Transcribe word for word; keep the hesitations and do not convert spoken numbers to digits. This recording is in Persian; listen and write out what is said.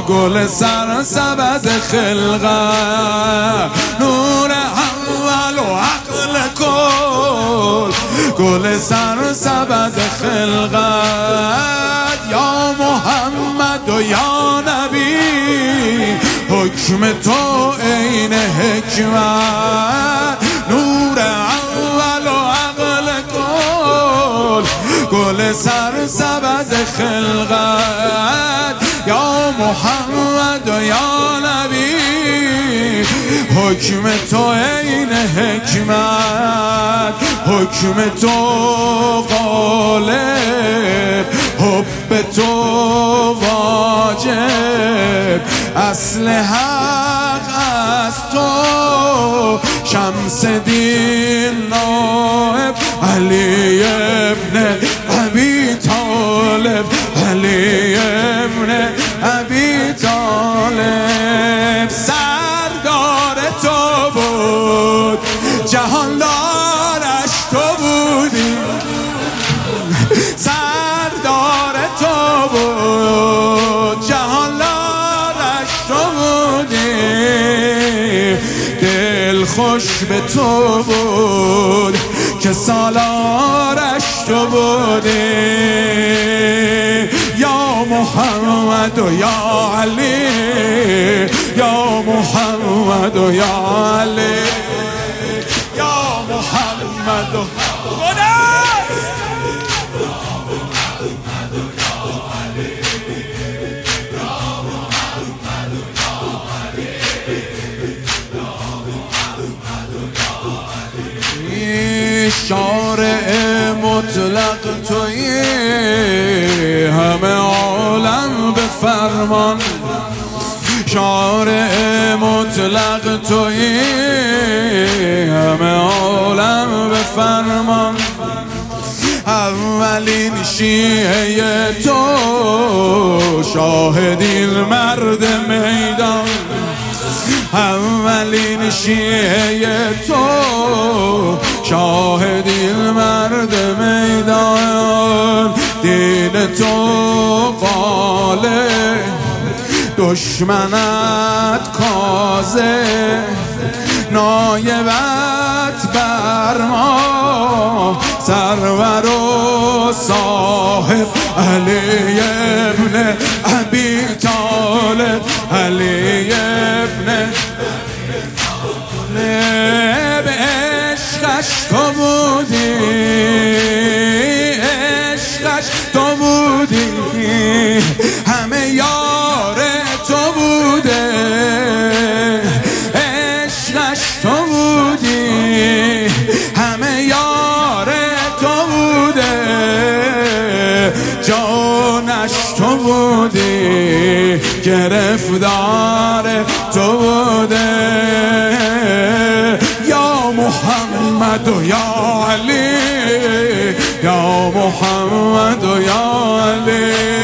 گل سر سبد خلقت، نور اول و عقل کل، گل سر سبد خلقت. یا محمد و یا نبی، حکم تو عین حکمت، نور اول و عقل کل، گل سر سبد خلقت. یا محمد و یا نبی، حکم تو عین حکمت، حکم تو غالب، حب تو واجب، اصل حق از تو، شمس دین نائب، علی ابن ابی طالب، علی ابن ابی طالب. سردار تو بود، جهاندارش تو بودی، سردار تو بود، جهاندارش تو بودی، دل خوش به تو بود که سالارش تو بودی. یا محمد و یا علی، یا محمد و یا علی، یا محمد و شارع مطلق تویی، همه عالم به فرمان، شارع مطلق تویی، همه عالم به فرمان. اولین شیعه تو، شاهدین مرد میدان، اولین شیعه تو، شاهدین مرد میدان. دین تو غالب، دشمنت کاذب، نایبت بر ما، سرور و صاحب، علی ابن ابی طالب، علی ابن به عشقش تو بودی، عشقش تو بودی، همه یار تو بوده، عشقش تو بودی، همه یار تو بوده، جانش تو بودی، گرفتار تو بوده. یا محمد و یا علی، یا محمد و یا علی.